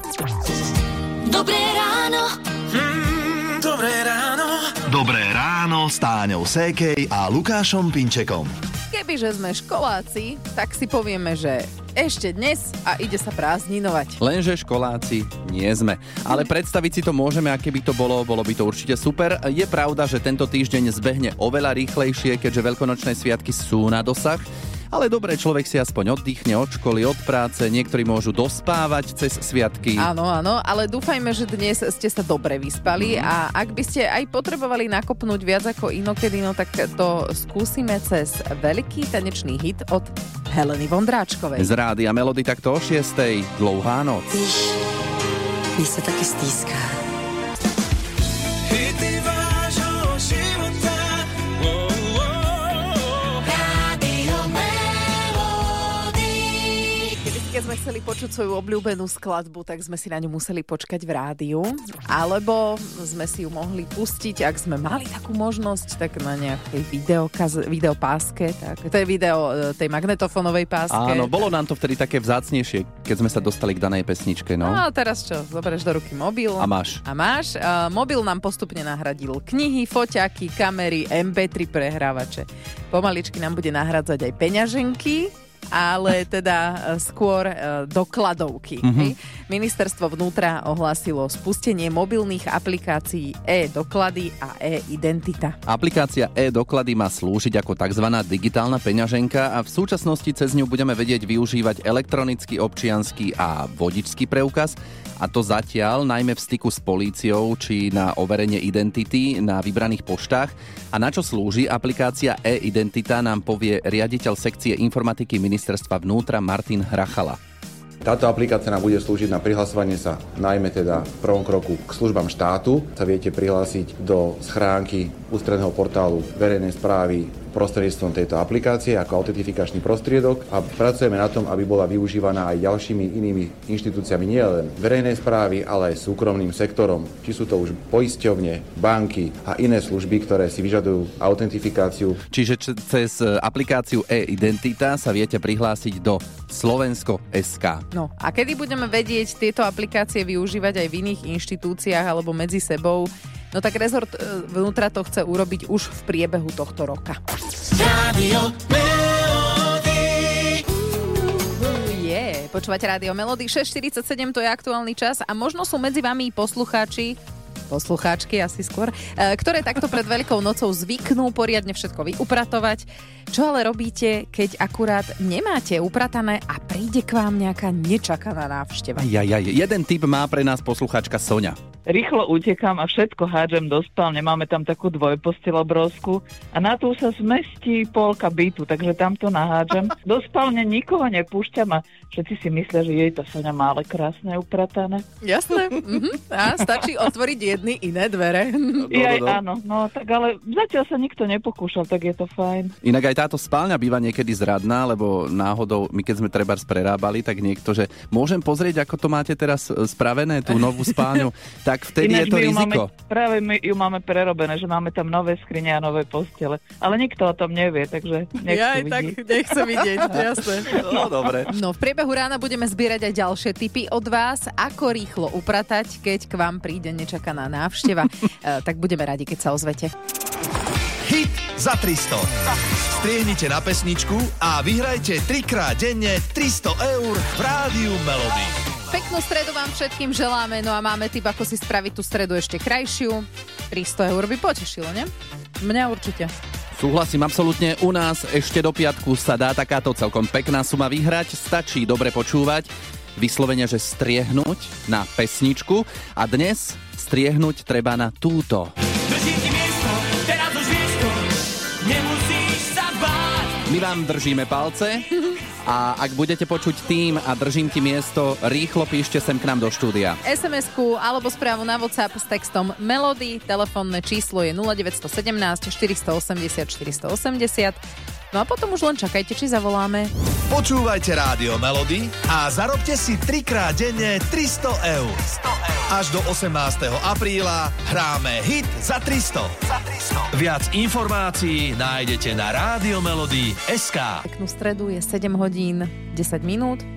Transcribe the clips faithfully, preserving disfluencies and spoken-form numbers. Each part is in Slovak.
Dobré ráno. Mm, dobré ráno. Dobré ráno s Táňou Sékej a Lukášom Pinčekom. Kebyže sme školáci, tak si povieme, že ešte dnes a ide sa prázdninovať. Lenže školáci nie sme. Ale predstaviť si to môžeme, a keby to bolo, bolo by to určite super. Je pravda, že tento týždeň zbehne oveľa rýchlejšie, keďže veľkonočné sviatky sú na dosah. Ale dobre, človek si aspoň oddychne od školy, od práce, niektorí môžu dospávať cez sviatky. Áno, áno, ale dúfajme, že dnes ste sa dobre vyspali mm. a ak by ste aj potrebovali nakopnúť viac ako inokedy, no tak to skúsime cez veľký tanečný hit od Heleny Vondráčkovej. Z Rádia Melody takto o šiestej, Dlouhá noc. Víš, mi sa taky stýská. Hity vášho života. Keď sme chceli počuť svoju obľúbenú skladbu, tak sme si na ňu museli počkať v rádiu, alebo sme si ju mohli pustiť, ak sme mali takú možnosť, tak na nejakej videokaz- videopáske, tak to je video tej magnetofónovej páske. Áno, bolo nám to vtedy také vzácnejšie, keď sme sa dostali k danej pesničke, no. No a teraz čo, zoberieš do ruky mobil. A máš. A máš. Uh, mobil nám postupne nahradil knihy, foťaky, kamery, em pé tri prehrávače. Pomaličky nám bude nahradzať aj peňaženky, ale teda skôr dokladovky. Mm-hmm. Ministerstvo vnútra ohlásilo spustenie mobilných aplikácií e-doklady a e-identita. Aplikácia e-doklady má slúžiť ako tzv. Digitálna peňaženka a v súčasnosti cez ňu budeme vedieť využívať elektronický občiansky a vodičský preukaz, a to zatiaľ najmä v styku s políciou či na overenie identity na vybraných poštách. A na čo slúži aplikácia e-identita, nám povie riaditeľ sekcie informatiky Ministerstva vnútra Martin Hrachala. Táto aplikácia nám bude slúžiť na prihlasovanie sa najmä teda v prvom kroku k službám štátu. Sa viete prihlásiť do schránky ústredného portálu verejnej správy prostredníctvom tejto aplikácie ako autentifikačný prostriedok a pracujeme na tom, aby bola využívaná aj ďalšími inými inštitúciami, nielen verejnej správy, ale aj súkromným sektorom. Či sú to už poisťovne, banky a iné služby, ktoré si vyžadujú autentifikáciu. Čiže č- cez aplikáciu e-identita sa viete prihlásiť do Slovensko bodka es ká. No a kedy budeme vedieť tieto aplikácie využívať aj v iných inštitúciách alebo medzi sebou? No tak rezort vnútra to chce urobiť už v priebehu tohto roka. Rádio Melody. Je, počúvate Rádio Melody, šesť štyridsaťsedem, to je aktuálny čas a možno sú medzi vami poslucháči, poslucháčky asi skôr, ktoré takto pred Veľkou nocou zvyknú poriadne všetko vyupratovať. Čo ale robíte, keď akurát nemáte upratané a príde k vám nejaká nečakaná návšteva? Ja, ja, jeden tip má pre nás poslucháčka Soňa. Rýchlo utekám a všetko hádžem do spálne. Máme tam takú dvojposteľ obrovskú a na tú sa zmestí polka bytu, takže tam to nahádžem. Do spálne nikoho nepúšťam a všetci si myslia, že jej to Soňa má ale krásne upratané. Jasné. Mhm. A stačí otvoriť jedny iné dvere. Jaj, áno, no tak ale zatiaľ sa nikto nepokúšal, tak je to fajn. Inak aj táto spálňa býva niekedy zradná, lebo náhodou, my keď sme trebárs prerábali, tak niekto, že môžem pozrieť, ako to máte teraz spravené, tú novú spálňu, tak vtedy Ináč je to riziko. Máme, práve my ju máme prerobené, že máme tam nové skrine a nové postele. Ale nikto o tom nevie, takže nechcem ja vidieť. tak nechcem vidieť, jasné. No dobre. No v priebehu rána budeme zbierať aj ďalšie tipy od vás, ako rýchlo upratať, keď k vám príde nečakaná návšteva. e, tak budeme radi, keď sa ozvete. Hit za tristo. Striehnite na pesničku a vyhrajte trikrát denne tristo eur v Rádiu Melody. Peknú stredu vám všetkým želáme, no a máme tip, ako si spraviť tú stredu ešte krajšiu. tristo eur by potešilo, ne? Mňa určite. Súhlasím absolútne, u nás ešte do piatku sa dá takáto celkom pekná suma vyhrať, stačí dobre počúvať, vyslovene, že striehnúť na pesničku a dnes striehnúť treba na túto. Držím ti miesto, teraz už vieš to, nemusíš sa báť. My vám držíme palce a ak budete počuť tým a držím ti miesto, rýchlo píšte sem k nám do štúdia. es em esku alebo správu na WhatsApp s textom Melody, telefónne číslo je nula deväť jedna sedem štyri osem osem štyri osem osem. No a potom už len čakajte, či zavoláme. Počúvajte Rádio Melody a zarobte si trikrát denne tristo eur. Až do osemnásteho apríla hráme hit za tristo. Viac informácií nájdete na Rádio Melody bodka es ká. Peknú stredu, je sedem hodín desať minút. A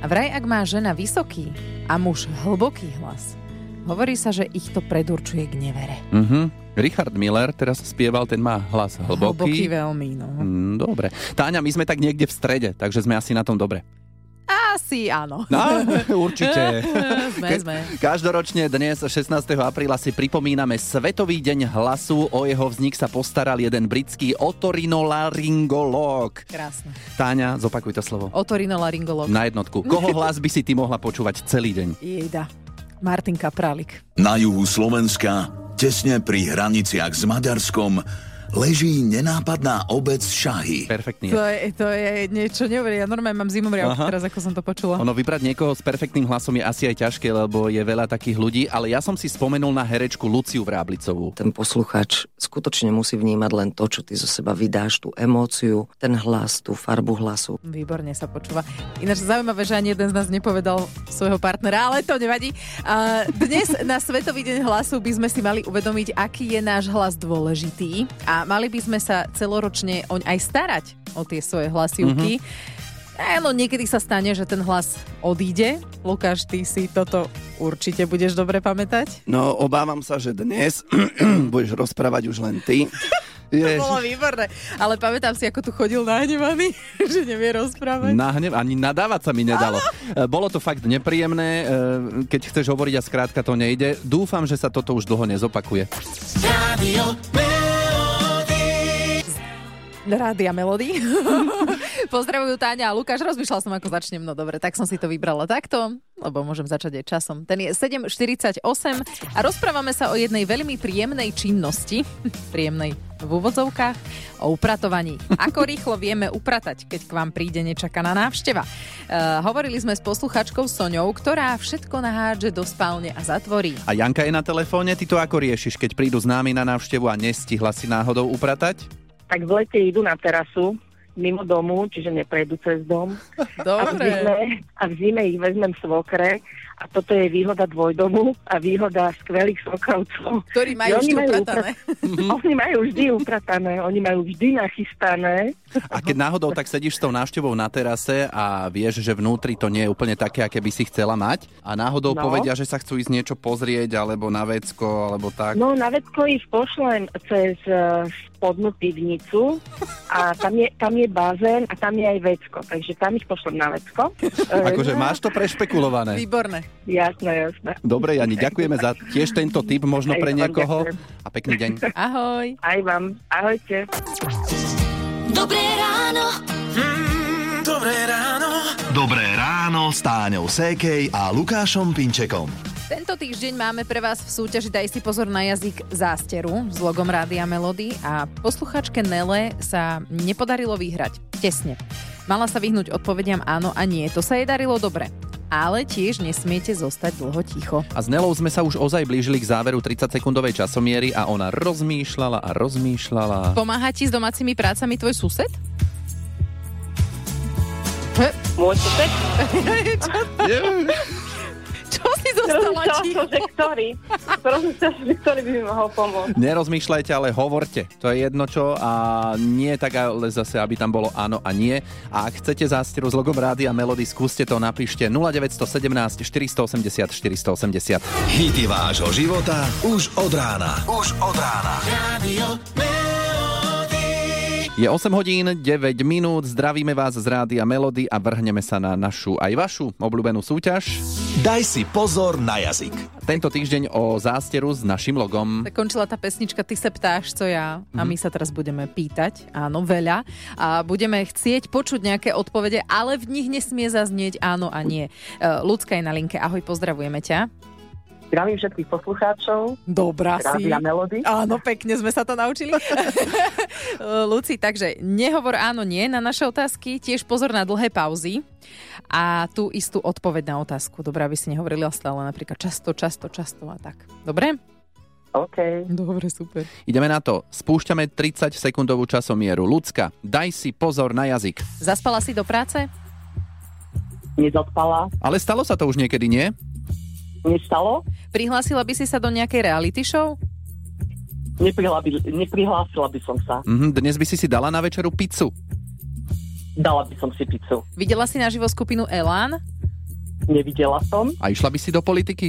A vraj, ak má žena vysoký a muž hlboký hlas, hovorí sa, že ich to predurčuje k nevere. Mhm. Richard Miller teraz spieval, ten má hlas hlboký. Hlboký veľmi, no. Mm, dobre. Táňa, my sme tak niekde v strede, takže sme asi na tom dobre. Asi áno. No, určite. sme, sme. Každoročne dnes, šestnásteho apríla, si pripomíname Svetový deň hlasu. O jeho vznik sa postaral jeden britský otorinolaryngológ. Krásne. Táňa, zopakuj to slovo. Otorinolaryngológ. Na jednotku. Koho hlas by si ty mohla počúvať celý deň? Jejda. Martin Kaprálik. Na juhu Slovenska, tesne pri hraniciach s Maďarskom, leží nenápadná obec Šahy. Perfektný. To je, to je niečo neuverí. Ja normálne mám zimomriavku teraz, ako som to počula. Ono, vybrať niekoho s perfektným hlasom je asi aj ťažké, lebo je veľa takých ľudí, ale ja som si spomenul na herečku Luciu Vráblicovú. Ten poslucháč skutočne musí vnímať len to, čo ty zo seba vydáš, tú emóciu, ten hlas, tú farbu hlasu. Výborne sa počúva. Ináč zaujímavé, že ani jeden z nás nepovedal svojho partnera, ale to nevadí. A dnes na Svetový deň hlasu by sme si mali uvedomiť, aký je náš hlas dôležitý. A mali by sme sa celoročne oň aj starať o tie svoje hlasivky. Mm-hmm. Áno, niekedy sa stane, že ten hlas odíde. Lukáš, ty si toto určite budeš dobre pamätať? No, obávam sa, že dnes budeš rozprávať už len ty. To bolo výborné. Ale pamätám si, ako tu chodil nahnevaný, že nevie rozprávať. Nahnev, ani nadávať sa mi nedalo. Áno. Bolo to fakt nepríjemné. Keď chceš hovoriť a skrátka to nejde. Dúfam, že sa toto už dlho nezopakuje. Rádio Rádia Melody. Pozdravujú Táňa a Lukáš. Rozmýšľal som, ako začnem. No dobre, tak som si to vybrala takto, lebo môžem začať aj časom. Ten je sedem štyridsaťosem a rozprávame sa o jednej veľmi príjemnej činnosti. Príjemnej v úvodzovkách, o upratovaní. Ako rýchlo vieme upratať, keď k vám príde nečakaná návšteva. Uh, hovorili sme s posluchačkou Soňou, ktorá všetko nahádže do spálne a zatvorí. A Janka je na telefóne. Ty to ako riešiš, keď prídu známi na návštevu a nestihla si náhodou upratať? Tak v lete idú na terasu, mimo domu, čiže neprejdu cez dom. Dobre. A v zime, a v zime ich vezmem svokre a toto je výhoda dvojdomu a výhoda skvelých svokrovcov. Ktorí majú vždy upratané. Uprat... oni majú vždy upratané, oni majú vždy nachystané. A keď náhodou tak sedíš s tou návštevou na terase a vieš, že vnútri to nie je úplne také, aké by si chcela mať a náhodou no. povedia, že sa chcú ísť niečo pozrieť alebo na vecko, alebo tak. No na vecko ich pošlem cez uh, spodnú pivnicu a tam je, tam je bazén a tam je aj vecko, takže tam ich pošlem na vecko. Akože máš to prešpekulované. Výborné. Jasné, jasné. Dobre, Jani, ďakujeme za tiež tento tip možno pre niekoho. A pekný deň. Ahoj. Aj vám. Ahojte. Dobré ráno. Mm, dobré ráno. Dobré ráno s Táňou Sékej a Lukášom Pinčekom. Tento týždeň máme pre vás v súťaži Daj si pozor na jazyk zásteru s logom Rádia Melody a posluchačke Nele sa nepodarilo vyhrať. Tesne. Mala sa vyhnúť odpovediam áno a nie. To sa jej darilo dobre. Ale tiež nesmiete zostať dlho ticho. A s Nelou sme sa už ozaj blížili k záveru tridsaťsekundovej časomiery a ona rozmýšľala a rozmýšľala. Pomáha ti s domácimi prácami tvoj sused? Môj sused? Čo si zostala ticho? Rozmýšľala som, že ktorý. Rozmýšľala som, že ktorý by mi mohol pomôcť. Nerozmýšľajte, ale hovorte. To je jedno čo a nie tak, ale zase, aby tam bolo áno a nie. A ak chcete zásteru s logom Rádia Melody, skúste to, napíšte nula deväť jedna sedem štyri osem osem štyri osem osem. Hity vášho života už od rána. Už od rána. Rádio Je osem hodín, deväť minút, zdravíme vás z Rádia Melody a vrhneme sa na našu aj vašu obľúbenú súťaž. Daj si pozor na jazyk. Tento týždeň o zásteru s našim logom. Tak končila tá pesnička Ty se ptáš, co ja. A my sa teraz budeme pýtať, áno, veľa. A budeme chcieť počuť nejaké odpovede, ale v nich nesmie zaznieť áno a nie. Ľudská je na linke, ahoj, pozdravujeme ťa. Zdravím všetkých poslucháčov. Dobrá si. Rádia Melody. Áno, pekne sme sa to naučili. Luci, takže nehovor áno, nie na naše otázky. Tiež pozor na dlhé pauzy. A tú istú odpoveď na otázku. Dobre, aby si nehovorili stále napríklad často, často, často a tak. Dobre? OK. Dobre, super. Ideme na to. Spúšťame tridsaťsekundovú časomieru. Ľudská, daj si pozor na jazyk. Zaspala si do práce? Nezaspala. Ale stalo sa to už niekedy, nie? Nestalo? Prihlásila by si sa do nejakej reality show? Neprihla by, neprihlásila by som sa. Mhm, dnes by si si dala na večeru pizzu. Dala by som si pizzu. Videla si naživo skupinu Elán? Nevidela som. A išla by si do politiky?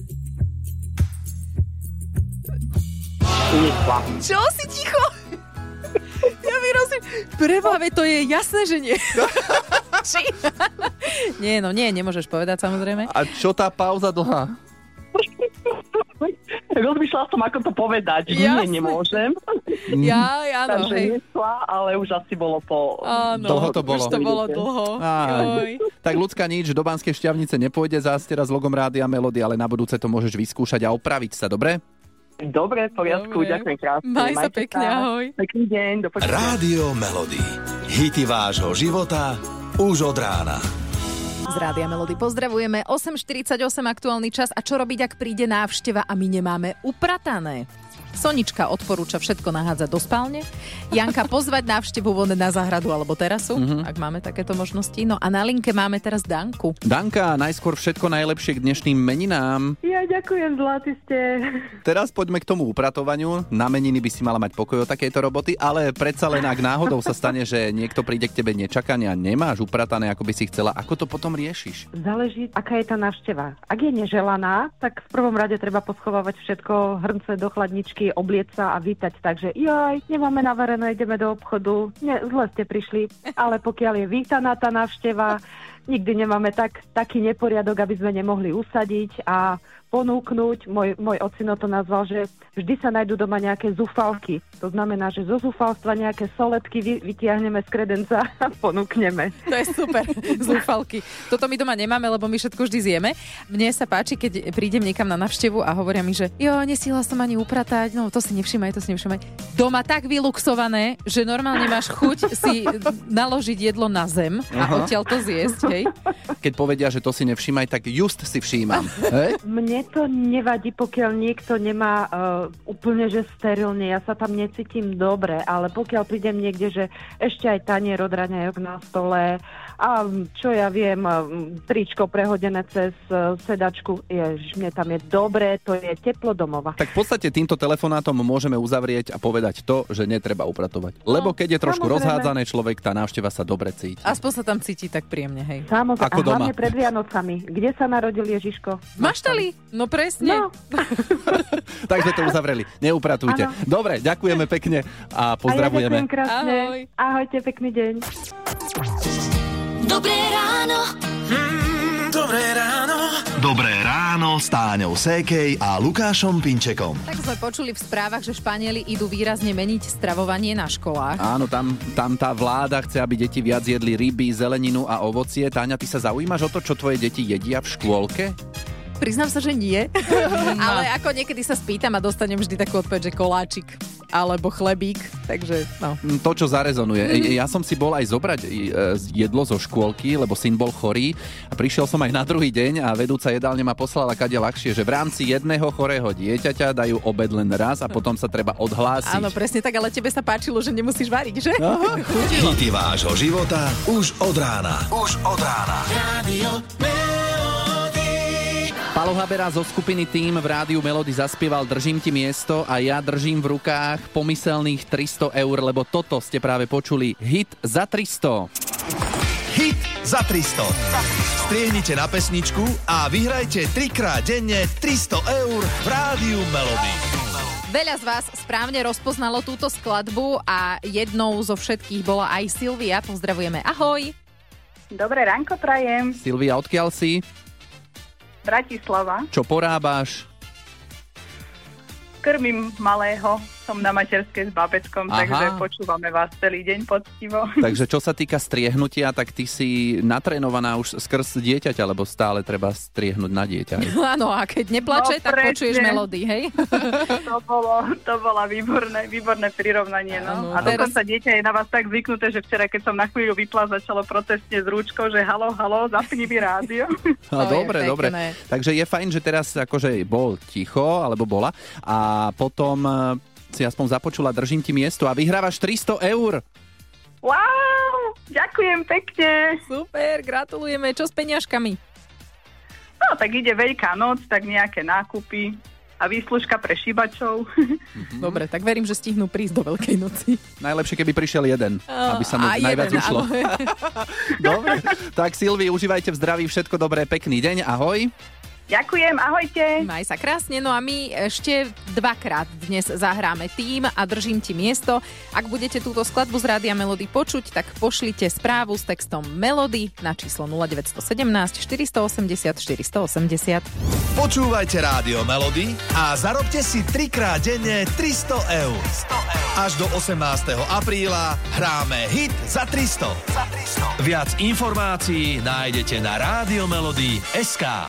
Nešla. Čo si ticho? Ja vyrozumiem. Preboha, veď to je jasné, že nie. Či? Nie, no nie, nemôžeš povedať samozrejme. A čo tá pauza dlhá? Rozmýšľala som, ako to povedať. Nie, nemôžem. Ja, áno, Takže hej. nešla, ale už asi bolo po... Áno, Dlho to bolo. Už to bolo dlho. Aj. Tak ľudská nič, do Banskej Štiavnice nepôjde zás teraz s logom Rádia Melody, ale na budúce to môžeš vyskúšať a opraviť sa, dobre? Dobre, v poriadku, Dobre. ďakujem krásne. Maj sa Majte pekne, ahoj. Pekný deň, do počutia. Rádio Melody. Hity vášho života už od rána. Z Rádia Melody pozdravujeme. osem štyridsaťosem aktuálny čas. A čo robiť, ak príde návšteva a my nemáme upratané? Sonička odporúča všetko nahádzať do spálne. Janka pozvať návštevu von na záhradu alebo terasu, mm-hmm. ak máme takéto možnosti. No a na linke máme teraz Danku. Danka, najskôr všetko najlepšie k dnešným meninám. Ja ďakujem, zlatý ste. Teraz poďme k tomu upratovaniu. Na meniny by si mala mať pokoj od takejto roboty, ale predsa len ak náhodou sa stane, že niekto príde k tebe nečakania, nemáš upratané, ako by si chcela, ako to potom riešiš? Záleží, aká je tá návšteva. Ak je neželaná, tak v prvom rade treba poschovávať všetko, hrnce do chladničky, obliec sa a vítať. Takže joj, nemáme navarené, ideme do obchodu. Nie, zle ste prišli. Ale pokiaľ je vítaná tá návšteva, nikdy nemáme tak, taký neporiadok, aby sme nemohli usadiť a ponúknuť. Môj, môj ocino to nazval, že vždy sa nájdú doma nejaké zúfalky. To znamená, že zo zúfalstva nejaké soletky vy, vytiahneme z kredenca a ponúkneme. To je super, zúfalky. Toto my doma nemáme, lebo my všetko vždy zjeme. Mne sa páči, keď prídem niekam na návštevu a hovoria mi, že jo, nestíhla som ani upratať, no to si nevšimaj, to si nevšimaj. Doma tak vyluxované, že normálne máš chuť si naložiť jedlo na zem a Aha. odtiaľ to zjesť, hej? Keď povedia, že to si nevšímaj, tak just si všímam. Hej? Mne to nevadí, pokiaľ niekto nemá uh, úplne, že sterilne. Ja sa tam necítim dobre, ale pokiaľ prídem niekde, že ešte aj tanier od raňajok na stole a čo ja viem, tričko prehodené cez uh, sedačku, jež, mne tam je dobre, to je teplo domova. Tak v podstate týmto telefonátom môžeme uzavrieť a povedať to, že netreba upratovať. Lebo keď je trošku samozrejme. rozhádzané, človek, tá návšteva sa dobre cíti. Aspoň sa tam cíti tak príjemne, hej. Samozrejme, Ako a hlavne doma. pred Vianocami. Kde sa narodil Ježiško? Maštali? No presne. No. Tak sme to uzavreli. Neupratujte. Áno. Dobre, ďakujeme pekne a pozdravujeme. A ja ďakujem krásne. Ahoj. Ahojte, pekný deň. Dobré ráno. Mm, dobré ráno. Dobré ráno s Táňou Sékej a Lukášom Pinčekom. Tak sme počuli v správach, že Španieli idú výrazne meniť stravovanie na školách. Áno, tam, tam tá vláda chce, aby deti viac jedli ryby, zeleninu a ovocie. Táňa, ty sa zaujímaš o to, čo tvoje deti jedia v škôlke? Priznám sa, že nie. Ale ako niekedy sa spýtam a dostanem vždy takú odpoveď, že koláčik alebo chlebík. Takže no. To, čo zarezonuje. Mm. Ja som si bol aj zobrať jedlo zo škôlky, lebo syn bol chorý a prišiel som aj na druhý deň a vedúca jedálne ma poslala kade ľahšie, že v rámci jedného chorého dieťaťa dajú obed len raz a potom sa treba odhlásiť. Áno, presne tak, ale tebe sa páčilo, že nemusíš variť, že? Aha. Hity vášho života už od rána. Už od rána. Radio Palo Habera zo skupiny Tým v Rádiu Melody zaspieval Držím ti miesto a ja držím v rukách pomyselných tristo eur, lebo toto ste práve počuli. Hit za tristo. Hit za tristo. Striehnite na pesničku a vyhrajte trikrát denne tristo eur v Rádiu Melody. Veľa z vás správne rozpoznalo túto skladbu a jednou zo všetkých bola aj Silvia. Pozdravujeme, ahoj. Dobré ránko prajem. Silvia, odkiaľ si? Bratislava. Čo porábaš? Krmím malého. Som na materskej s babetkom, Aha. takže počúvame vás celý deň poctivo. Takže čo sa týka striehnutia, tak ty si natrénovaná už skrz dieťaťa, lebo stále treba striehnúť na dieťa. No áno, a keď neplače, No, tak presne. počuješ melódy, hej? To bolo, to bola výborné, výborné prirovnanie. No. Áno, A teraz- dokonca dieťa je na vás tak zvyknuté, že včera, keď som na chvíľu vypla, začalo protestne s rúčkou, že halo, halo, zapni mi rádio. No, To je dobre, pekné. dobre. Takže je fajn, že teraz akože bol ticho, alebo bola, a potom e, si aspoň započula Držím ti miesto a vyhrávaš tristo eur. Wow, ďakujem pekne. Super, gratulujeme. Čo s peniažkami? No, tak ide Veľká noc, tak nejaké nákupy. a výslužka pre šíbačov. Dobre, tak verím, že stihnú prísť do Veľkej noci. Najlepšie, keby prišiel jeden, aby sa mu A najviac jeden, ušlo. áno. Dobre, tak Silvi, užívajte v zdraví všetko dobré, pekný deň, ahoj. Ďakujem, ahojte. Maj sa krásne, no a my ešte dvakrát dnes zahráme Tým a Držím ti miesto. Ak budete túto skladbu z Rádia Melody počuť, tak pošlite správu s textom Melody na číslo nula deväť jedna sedem štyri osem nula štyri osem nula. Počúvajte Rádio Melody a zarobte si trikrát denne tristo eur. Až do osemnásteho apríla hráme hit za tristo. Viac informácií nájdete na radiomelody bodka es ká.